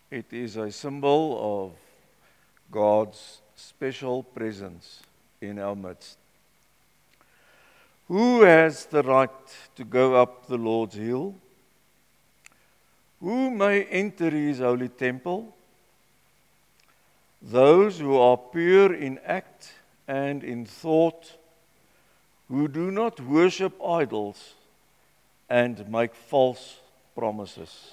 It is a symbol of God's special presence in our midst. Who has the right to go up the Lord's hill? Who may enter his holy temple? Those who are pure in act and in thought, who do not worship idols and make false promises.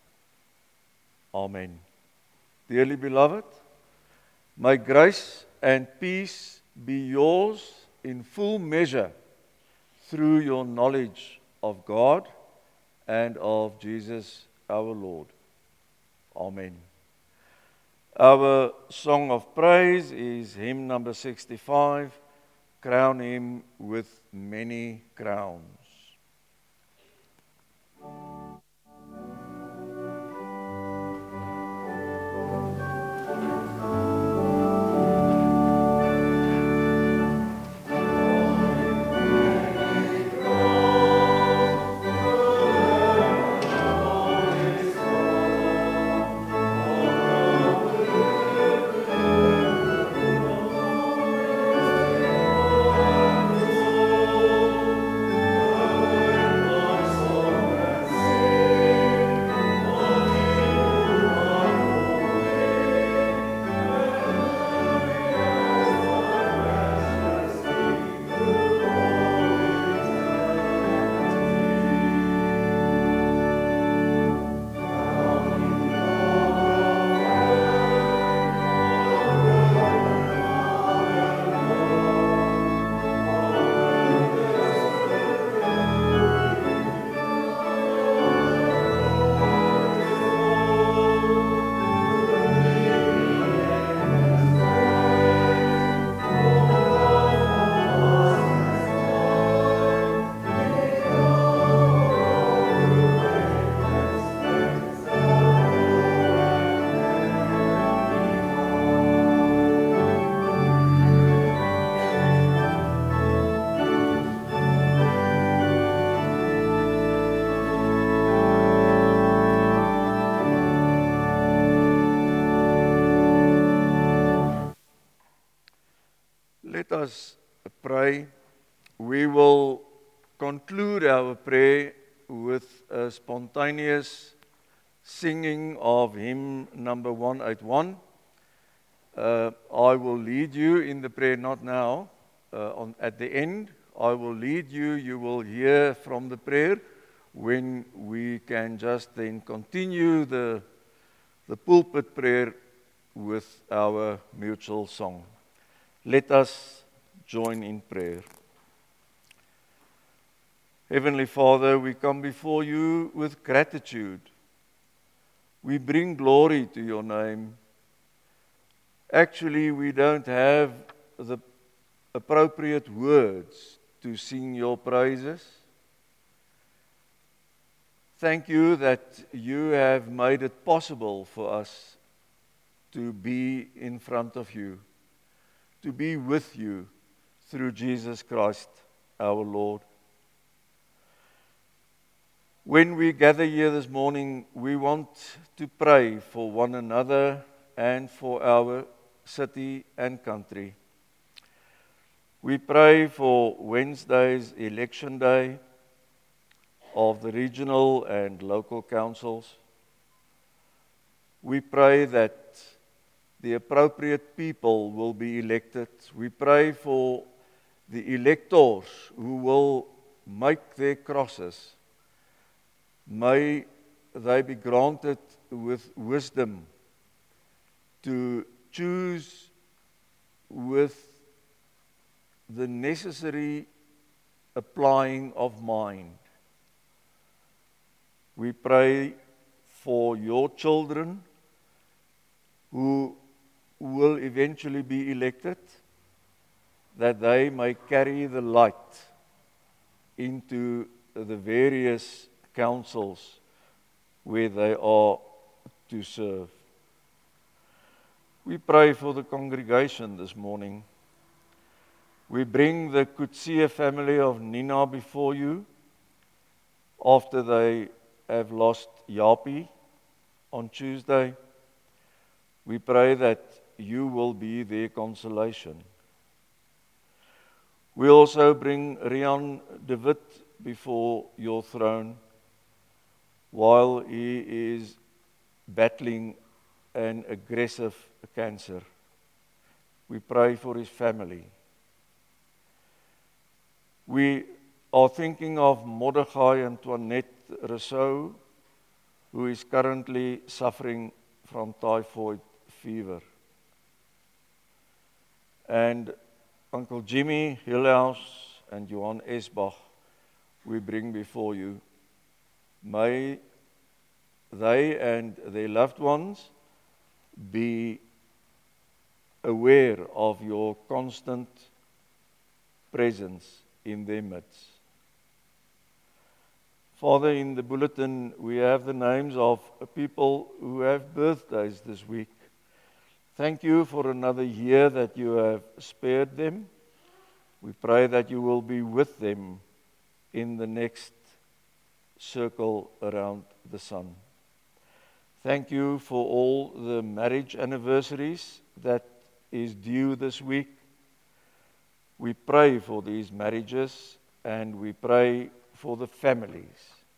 Amen. Dearly beloved, may grace and peace be yours in full measure through your knowledge of God and of Jesus our Lord. Amen. Our song of praise is hymn number 65, Crown Him with Many Crowns. Let us pray. We will conclude our prayer with a spontaneous singing of hymn number 181. I will lead you in the prayer, not now, at the end. I will lead you. You will hear from the prayer when we can just then continue the pulpit prayer with our mutual song. Let us join in prayer. Heavenly Father, we come before you with gratitude. We bring glory to your name. Actually, we don't have the appropriate words to sing your praises. Thank you that you have made it possible for us to be in front of you, to be with you through Jesus Christ, our Lord. When we gather here this morning, we want to pray for one another and for our city and country. We pray for Wednesday's election day of the regional and local councils. We pray that the appropriate people will be elected. We pray for the electors who will make their crosses. May they be granted with wisdom to choose with the necessary applying of mind. We pray for your children who will eventually be elected, that they may carry the light into the various councils where they are to serve. We pray for the congregation this morning. We bring the Kutsia family of Nina before you after they have lost Yapi on Tuesday. We pray that you will be their consolation. We also bring Rian de Wit before your throne while he is battling an aggressive cancer. We pray for his family. We are thinking of Mordechai Antoinette Rousseau, who is currently suffering from typhoid fever. And Uncle Jimmy Hillhouse and Johan Esbach, we bring before you. May they and their loved ones be aware of your constant presence in their midst. Father, in the bulletin, we have the names of people who have birthdays this week. Thank you for another year that you have spared them. We pray that you will be with them in the next circle around the sun. Thank you for all the marriage anniversaries that is due this week. We pray for these marriages and we pray for the families.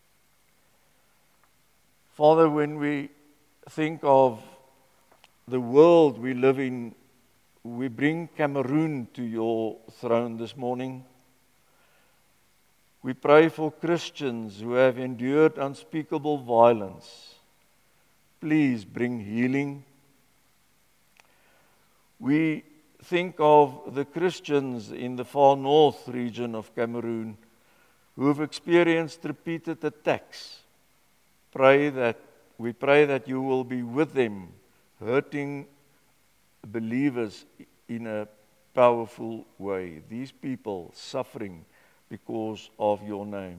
Father, when we think of the world we live in, we bring Cameroon to your throne this morning. We pray for Christians who have endured unspeakable violence. Please bring healing. We think of the Christians in the far north region of Cameroon who have experienced repeated attacks. We pray that you will be with them, hurting believers in a powerful way. These people suffering because of your name.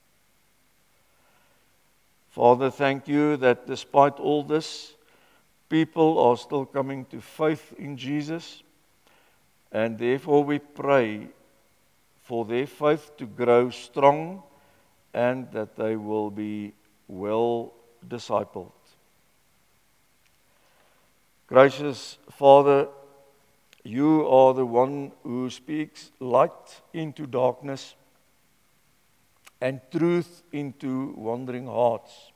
Father, thank you that despite all this, people are still coming to faith in Jesus, and therefore we pray for their faith to grow strong and that they will be well discipled. Gracious Father, you are the one who speaks light into darkness and truth into wandering hearts.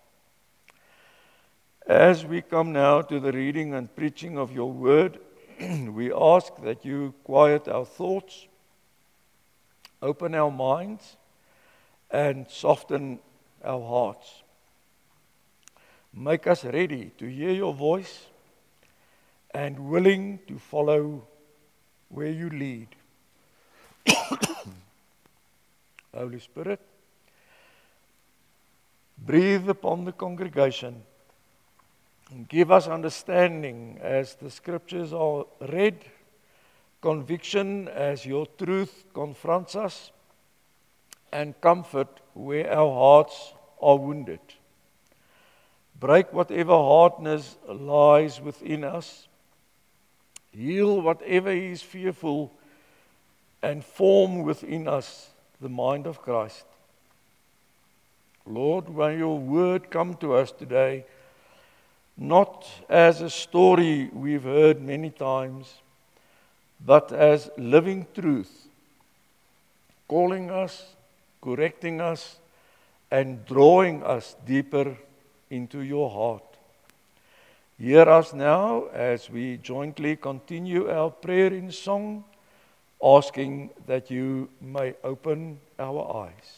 As we come now to the reading and preaching of your word, we ask that you quiet our thoughts, open our minds, and soften our hearts. Make us ready to hear your voice and willing to follow where you lead. Holy Spirit, breathe upon the congregation and give us understanding as the scriptures are read, conviction as your truth confronts us, and comfort where our hearts are wounded. Break whatever hardness lies within us, heal whatever is fearful, and form within us the mind of Christ. Lord, may your word come to us today, not as a story we've heard many times, but as living truth, calling us, correcting us, and drawing us deeper into your heart. Hear us now as we jointly continue our prayer in song, asking that you may open our eyes.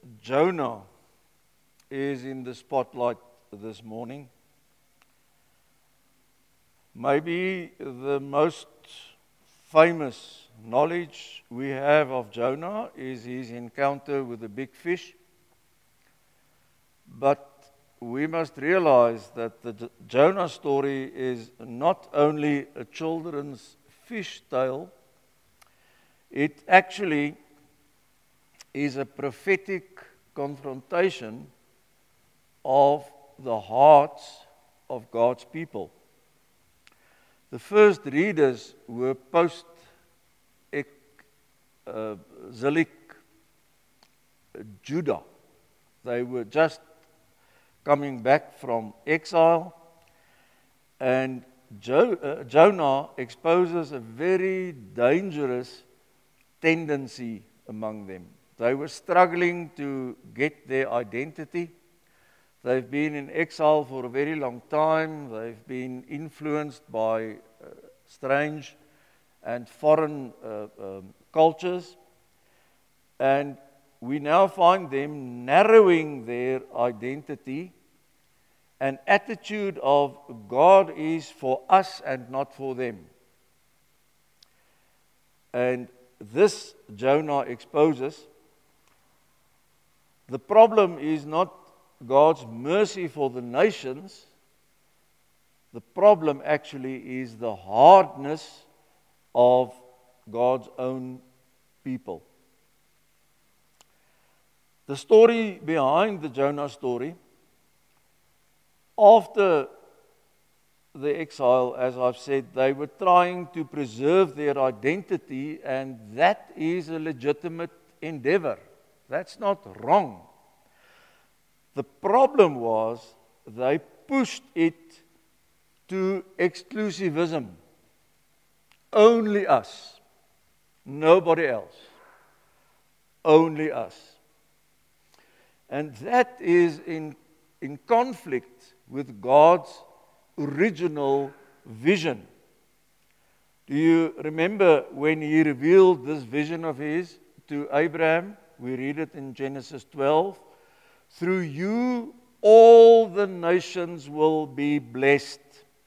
Jonah is in the spotlight this morning. Maybe the most famous knowledge we have of Jonah is his encounter with the big fish. But we must realize that the Jonah story is not only a children's fish tale, it actually is a prophetic confrontation of the hearts of God's people. The first readers were post-exilic Judah. They were just coming back from exile, and Jonah exposes a very dangerous tendency among them. They were struggling to get their identity. They've been in exile for a very long time. They've been influenced by strange and foreign cultures. And we now find them narrowing their identity. An attitude of God is for us and not for them. And this Jonah exposes. The problem is not God's mercy for the nations. The problem actually is the hardness of God's own people. The story behind the Jonah story, after the exile, as I've said, they were trying to preserve their identity, and that is a legitimate endeavor. That's not wrong. The problem was they pushed it to exclusivism. Only us. Nobody else. Only us. And that is in conflict with God's original vision. Do you remember when He revealed this vision of His to Abraham? We read it in Genesis 12. Through you, all the nations will be blessed.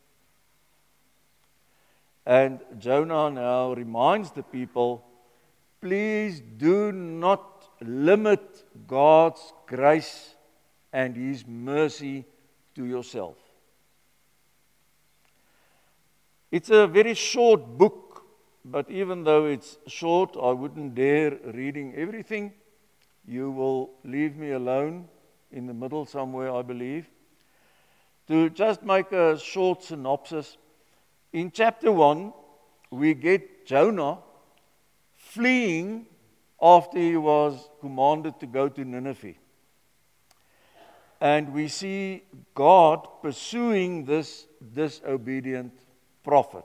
And Jonah now reminds the people, please do not limit God's grace and His mercy to yourself. It's a very short book, but even though it's short, I wouldn't dare reading everything. You will leave me alone in the middle somewhere, I believe. To just make a short synopsis, in chapter 1, we get Jonah fleeing after he was commanded to go to Nineveh. And we see God pursuing this disobedient prophet.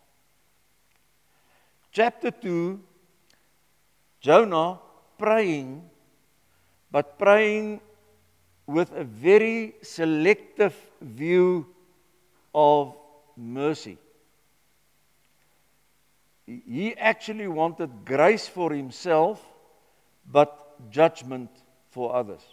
Chapter 2, Jonah praying, but praying with a very selective view of mercy. He actually wanted grace for himself, but judgment for others.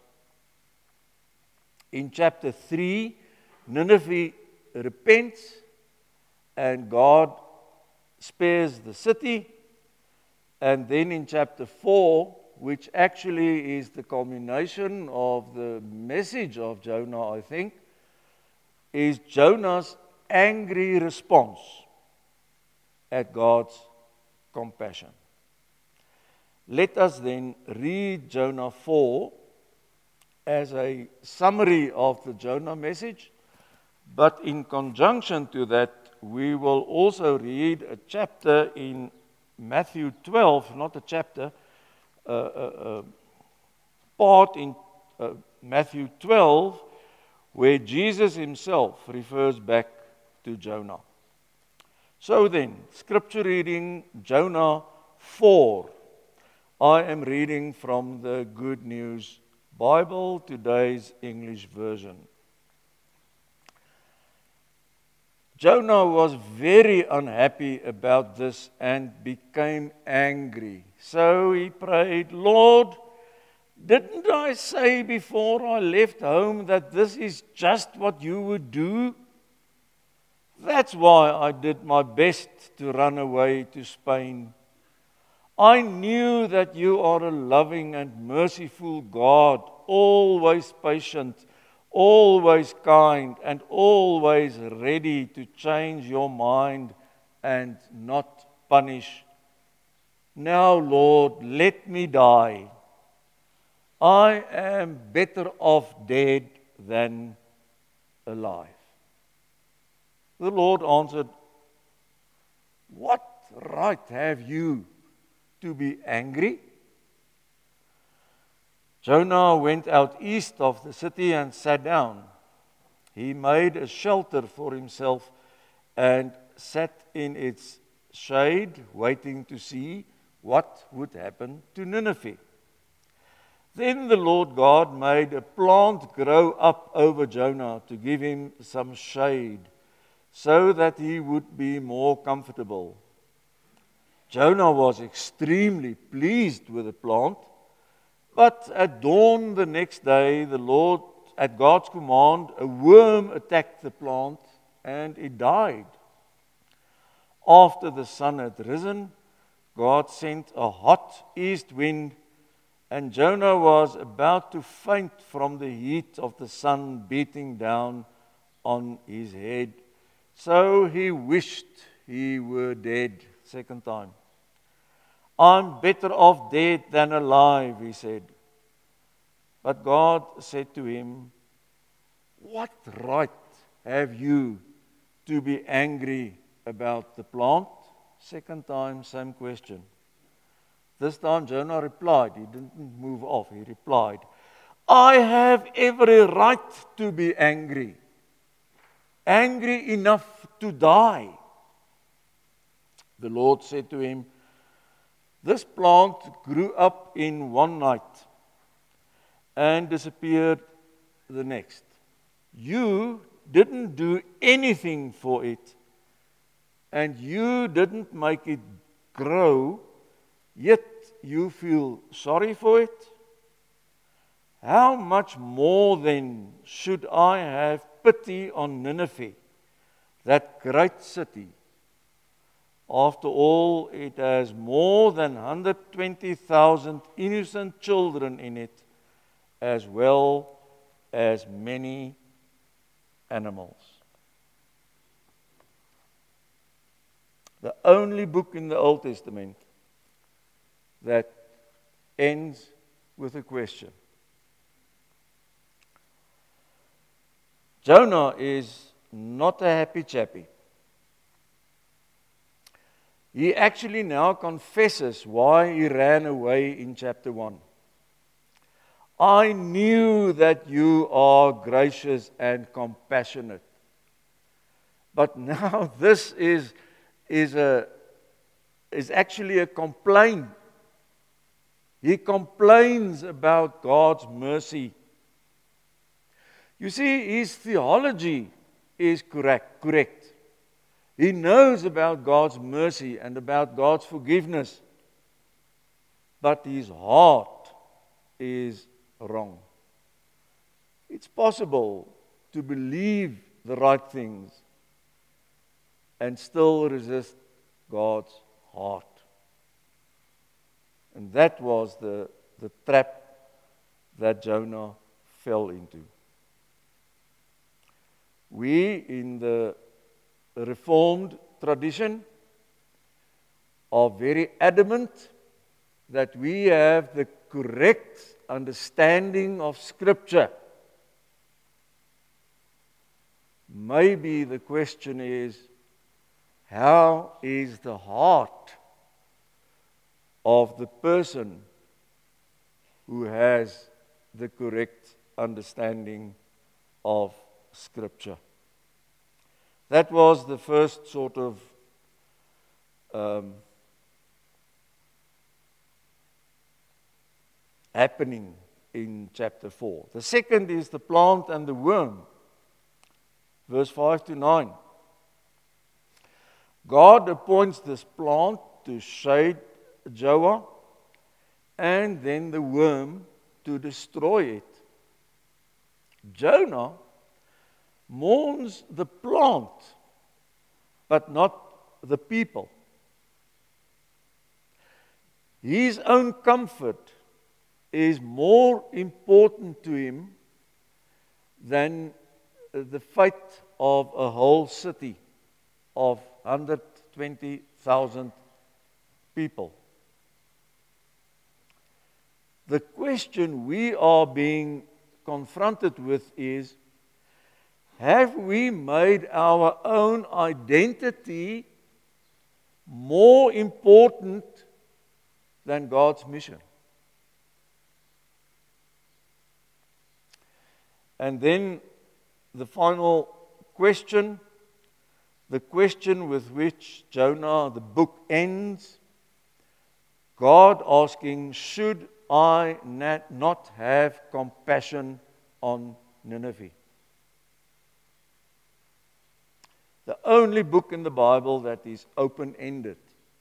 In chapter 3, Nineveh repents, and God spares the city. And then in chapter 4, which actually is the culmination of the message of Jonah, I think, is Jonah's angry response at God's compassion. Let us then read Jonah 4 as a summary of the Jonah message, but in conjunction to that, we will also read a chapter in Matthew 12, not a chapter, part in Matthew 12, where Jesus himself refers back to Jonah. So then, scripture reading, Jonah 4. I am reading from the Good News Bible, today's English version. Jonah was very unhappy about this and became angry. So he prayed, Lord, Didn't I say before I left home that this is just what you would do? That's why I did my best to run away to Spain. I knew that you are a loving and merciful God, always patient, always kind, and always ready to change your mind and not punish. Now, Lord, let me die. I am better off dead than alive. The Lord answered, What right have you to be angry? Jonah went out east of the city and sat down. He made a shelter for himself and sat in its shade, waiting to see what would happen to Nineveh. Then the Lord God made a plant grow up over Jonah to give him some shade, so that he would be more comfortable. Jonah was extremely pleased with the plant, but at dawn the next day, the Lord, at God's command, a worm attacked the plant and it died. After the sun had risen, God sent a hot east wind, and Jonah was about to faint from the heat of the sun beating down on his head. So he wished he were dead. Second time. I'm better off dead than alive, he said. But God said to him, What right have you to be angry about the plant? Second time, same question. This time Jonah replied. He didn't move off. He replied, I have every right to be angry. Angry enough to die. The Lord said to him, This plant grew up in one night and disappeared the next. You didn't do anything for it, and you didn't make it grow, yet you feel sorry for it? How much more then should I have pity on Nineveh, that great city? After all, it has more than 120,000 innocent children in it, as well as many animals. The only book in the Old Testament that ends with a question. Jonah is not a happy chappy. He actually now confesses why he ran away in chapter 1. I knew that you are gracious and compassionate. But now this is actually a complaint. He complains about God's mercy. You see, his theology is correct. He knows about God's mercy and about God's forgiveness. But his heart is wrong. It's possible to believe the right things and still resist God's heart. And that was the trap that Jonah fell into. We, in the Reformed tradition, are very adamant that we have the correct understanding of Scripture. Maybe the question is, how is the heart of the person who has the correct understanding of Scripture? That was the first sort of happening in chapter 4. The second is the plant and the worm. Verse 5 to 9. God appoints this plant to shade Jonah, and then the worm to destroy it. Jonah mourns the plant, but not the people. His own comfort is more important to him than the fate of a whole city of 120,000 people. The question we are being confronted with is, have we made our own identity more important than God's mission? And then the final question, the question with which Jonah, the book ends, God asking, should I not have compassion on Nineveh? The only book in the Bible that is open-ended,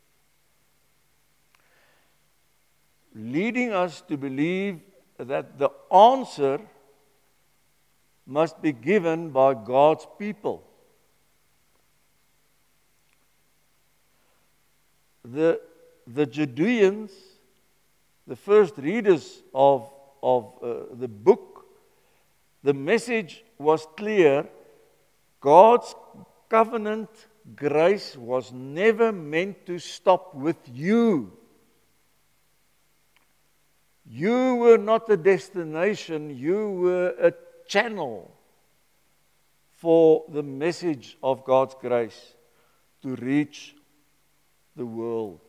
leading us to believe that the answer must be given by God's people. The Judeans, the first readers of the book, the message was clear. God's covenant grace was never meant to stop with you. You were not a destination, you were a channel for the message of God's grace to reach the world.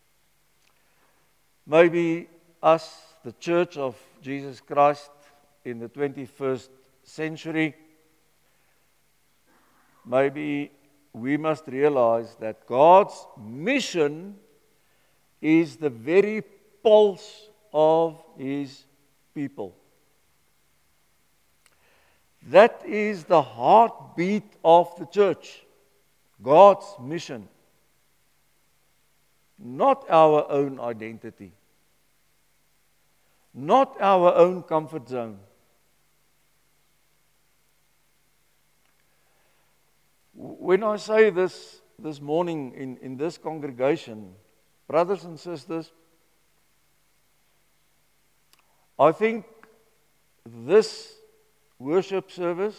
Maybe us, the Church of Jesus Christ in the 21st century, maybe we must realize that God's mission is the very pulse of His people. That is the heartbeat of the church, God's mission, not our own identity, not our own comfort zone. When I say this morning in this congregation, brothers and sisters, I think this worship service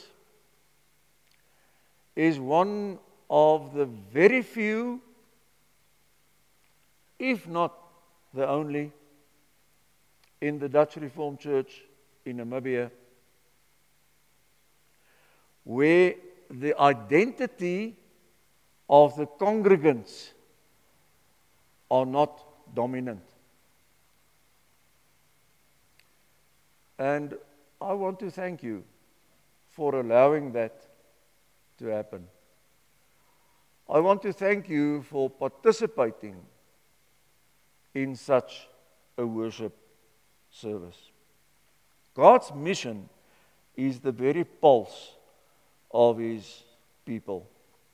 is one of the very few, if not the only, in the Dutch Reformed Church in Namibia, where the identity of the congregants are not dominant. And I want to thank you for allowing that to happen. I want to thank you for participating in such a worship service. God's mission is the very pulse of His people.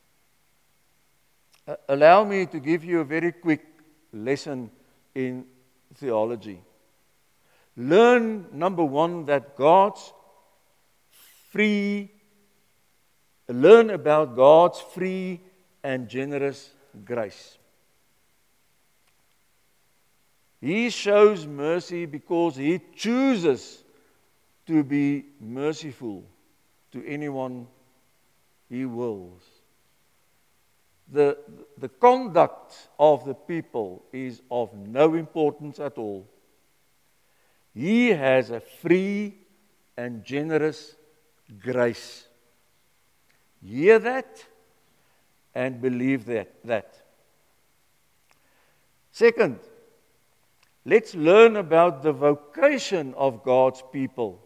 Allow me to give you a very quick lesson in theology. Learn, number one, that learn about God's free and generous grace. He shows mercy because He chooses to be merciful to anyone He wills. The conduct of the people is of no importance at all. He has a free and generous grace. Hear that and believe that. Second, let's learn about the vocation of God's people.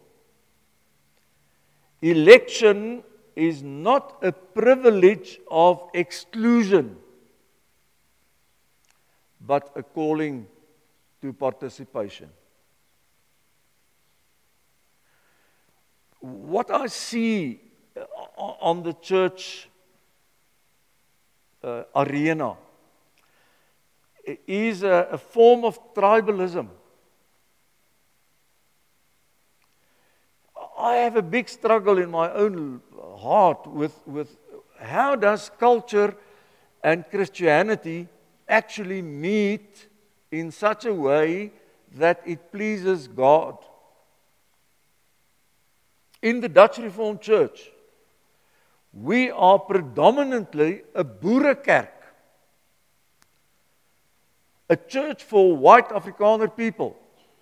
Election is not a privilege of exclusion, but a calling to participation. What I see on the church arena is a form of tribalism. I have a big struggle in my own heart with how does culture and Christianity actually meet in such a way that it pleases God. In the Dutch Reformed Church, we are predominantly a boerekerk, a church for white Afrikaner people.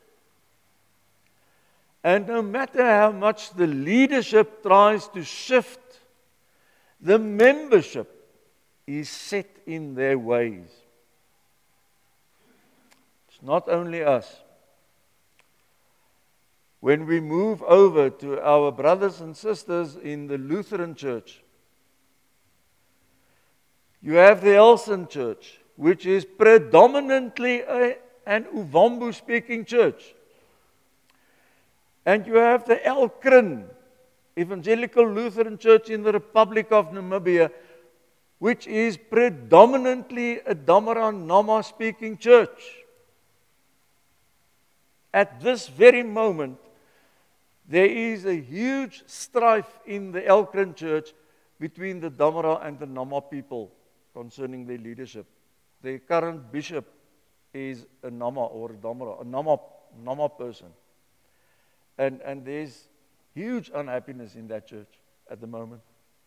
And no matter how much the leadership tries to shift, the membership is set in their ways. It's not only us. When we move over to our brothers and sisters in the Lutheran Church, you have the Elsen Church, which is predominantly an Uvambu-speaking church. And you have the Elkrin, Evangelical Lutheran Church in the Republic of Namibia, which is predominantly a Damara Nama-speaking church. At this very moment, there is a huge strife in the Elkrin Church between the Damara and the Nama people concerning their leadership. The current bishop is a Nama or a Damara, a Nama person. And there's huge unhappiness in that church at the moment.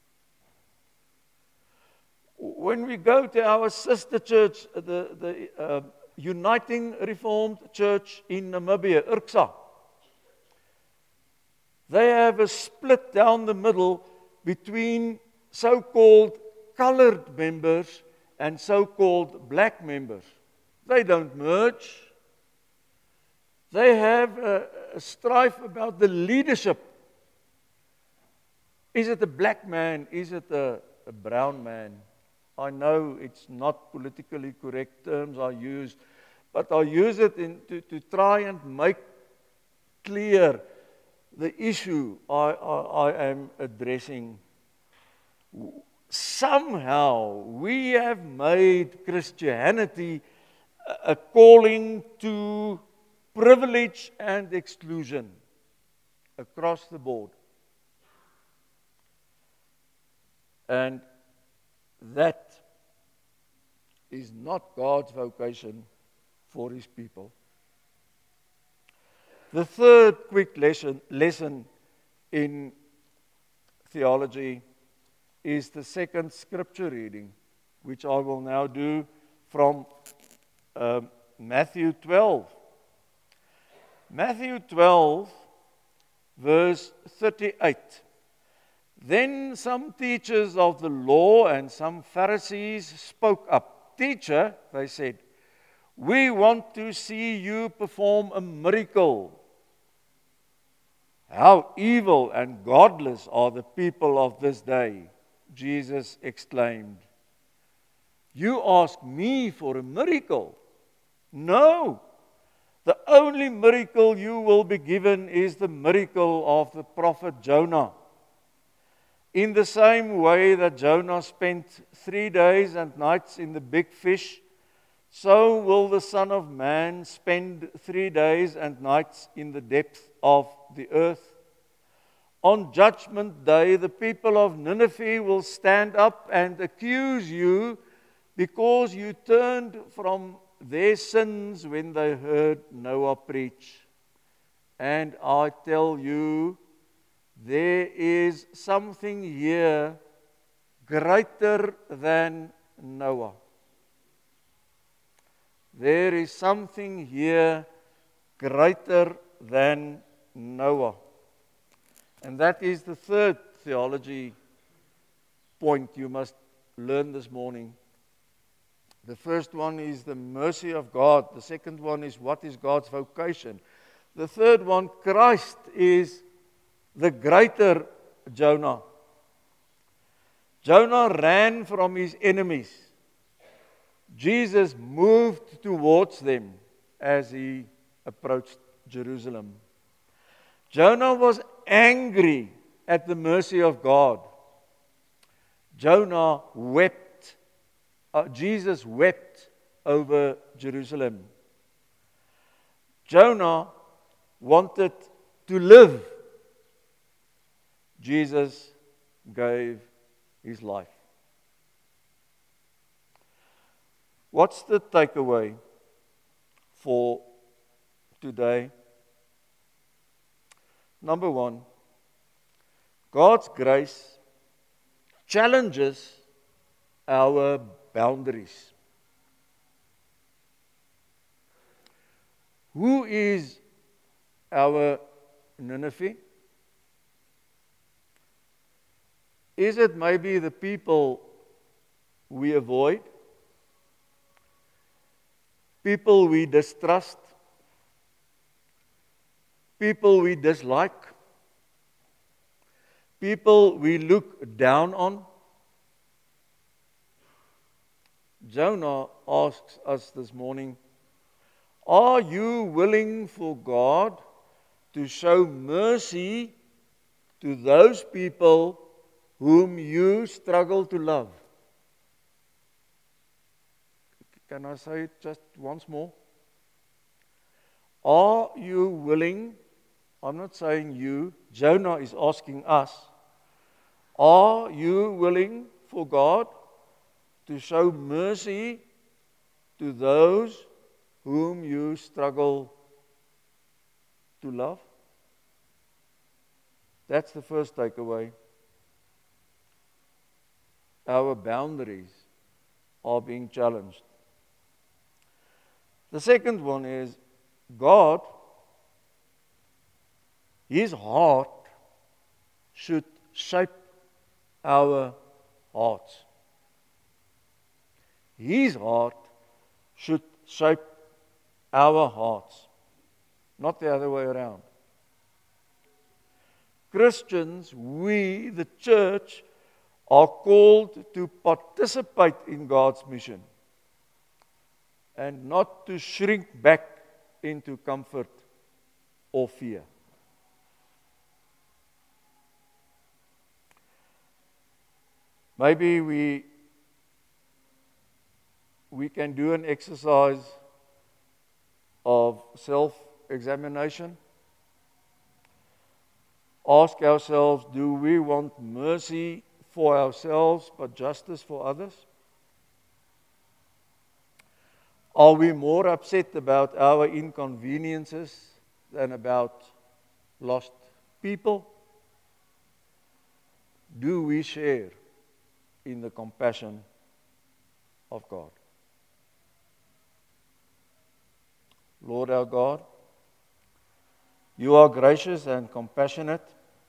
When we go to our sister church, the Uniting Reformed Church in Namibia, IRCSA, they have a split down the middle between so-called colored members and so-called black members. They don't merge. They have a strife about the leadership. Is it a black man? Is it a brown man? I know it's not politically correct terms I use, but I use it to try and make clear the issue I am addressing. Somehow we have made Christianity a calling to privilege and exclusion across the board. And that is not God's vocation for His people. The third quick lesson in theology is the second scripture reading, which I will now do from Matthew 12. Matthew 12, verse 38. Then some teachers of the law and some Pharisees spoke up. Teacher, they said, we want to see you perform a miracle. How evil and godless are the people of this day, Jesus exclaimed. You ask me for a miracle? No. The only miracle you will be given is the miracle of the prophet Jonah. In the same way that Jonah spent 3 days and nights in the big fish, so will the Son of Man spend 3 days and nights in the depth of the earth. On Judgment Day, the people of Nineveh will stand up and accuse you because you turned from their sins when they heard Noah preach. And I tell you, there is something here greater than Noah. There is something here greater than Noah. And that is the third theology point you must learn this morning. The first one is the mercy of God. The second one is what is God's vocation. The third one, Christ is the greater Jonah. Jonah ran from his enemies. Jesus moved towards them as he approached Jerusalem. Jonah was angry at the mercy of God. Jonah wept. Jesus wept over Jerusalem. Jonah wanted to live. Jesus gave his life. What's the takeaway for today? Number one, God's grace challenges our boundaries. Who is our Nineveh? Is it maybe the people we avoid? People we distrust? People we dislike? People we look down on? Jonah asks us this morning, are you willing for God to show mercy to those people whom you struggle to love? Can I say it just once more? Are you willing? I'm not saying you. Jonah is asking us. Are you willing for God to show mercy to those whom you struggle to love? That's the first takeaway. Our boundaries are being challenged. The second one is God, his heart should shape our hearts. His heart should shape our hearts, not the other way around. Christians, we, the church, are called to participate in God's mission and not to shrink back into comfort or fear. Maybe we can do an exercise of self-examination. Ask ourselves, do we want mercy for ourselves but justice for others? Are we more upset about our inconveniences than about lost people? Do we share in the compassion of God? Lord our God, you are gracious and compassionate,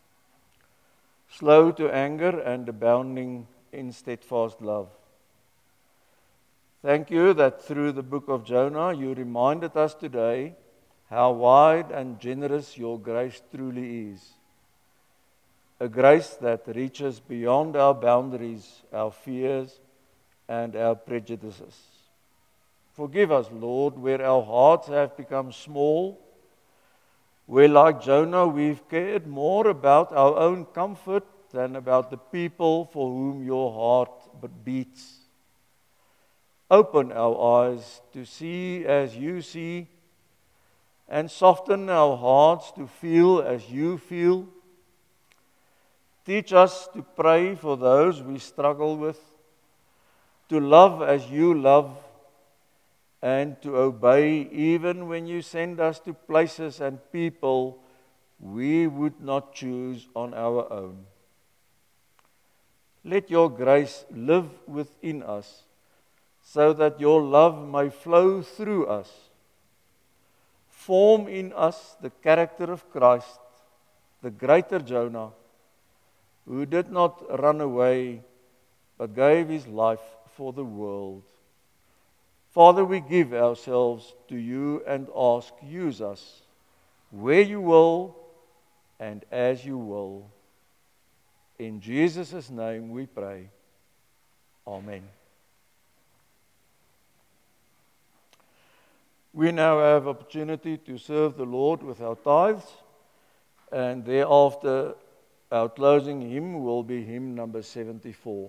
slow to anger and abounding in steadfast love. Thank you that through the book of Jonah you reminded us today how wide and generous your grace truly is. A grace that reaches beyond our boundaries, our fears, and our prejudices. Forgive us, Lord, where our hearts have become small, where, like Jonah, we've cared more about our own comfort than about the people for whom your heart beats. Open our eyes to see as you see, and soften our hearts to feel as you feel. Teach us to pray for those we struggle with, to love as you love, and to obey even when you send us to places and people we would not choose on our own. Let your grace live within us, so that your love may flow through us. Form in us the character of Christ, the greater Jonah, who did not run away, but gave his life for the world. Father, we give ourselves to you and ask, use us where you will and as you will. In Jesus' name we pray. Amen. We now have opportunity to serve the Lord with our tithes, and thereafter our closing hymn will be hymn number 74.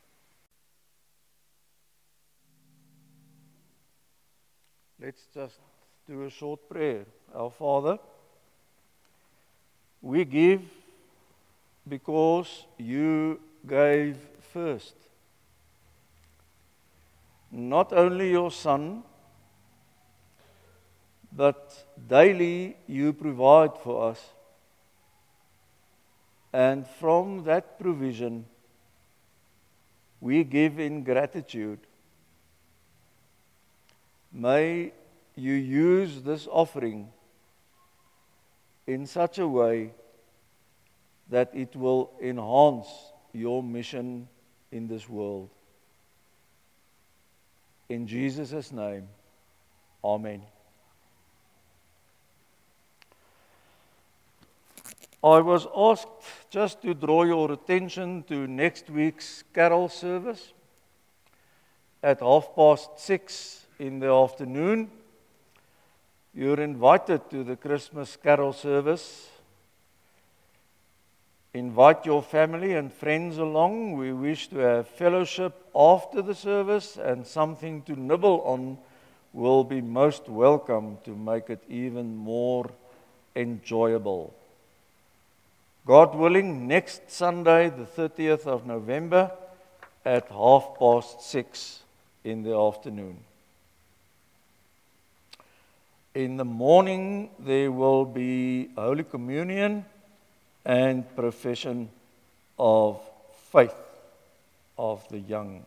Let's just do a short prayer. Our Father, we give because you gave first. Not only your Son, but daily you provide for us. And from that provision, we give in gratitude. May you use this offering in such a way that it will enhance your mission in this world. In Jesus' name, Amen. I was asked just to draw your attention to next week's carol service at 6:30 in the afternoon. You're invited to the Christmas carol service. Invite your family and friends along. We wish to have fellowship after the service, and something to nibble on will be most welcome to make it even more enjoyable. God willing, next Sunday, the 30th of November, at 6:30 in the afternoon. In the morning, there will be Holy Communion and profession of faith of the young.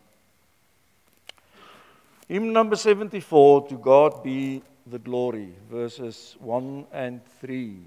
Hymn number 74, To God be the glory, verses 1 and 3.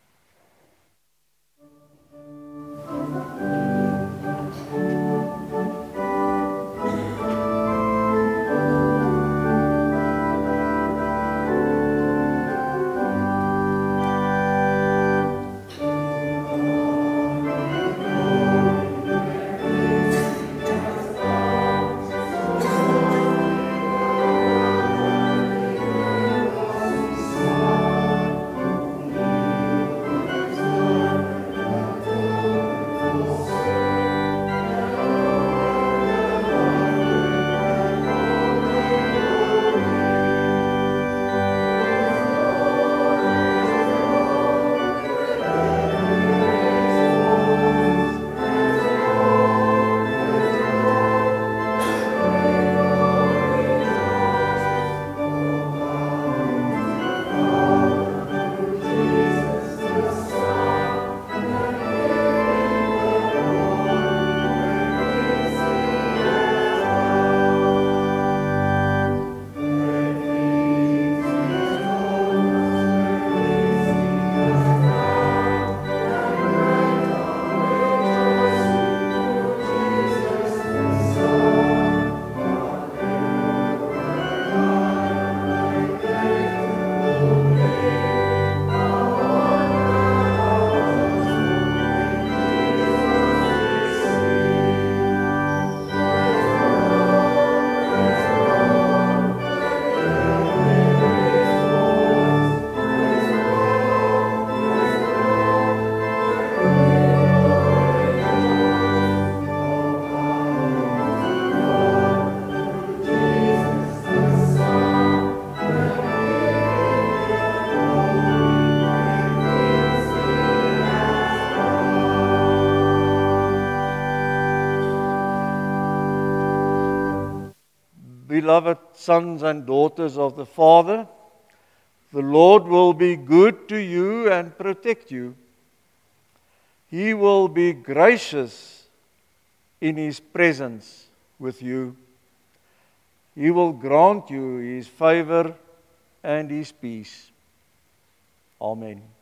Beloved sons and daughters of the Father, the Lord will be good to you and protect you. He will be gracious in His presence with you. He will grant you His favor and His peace. Amen.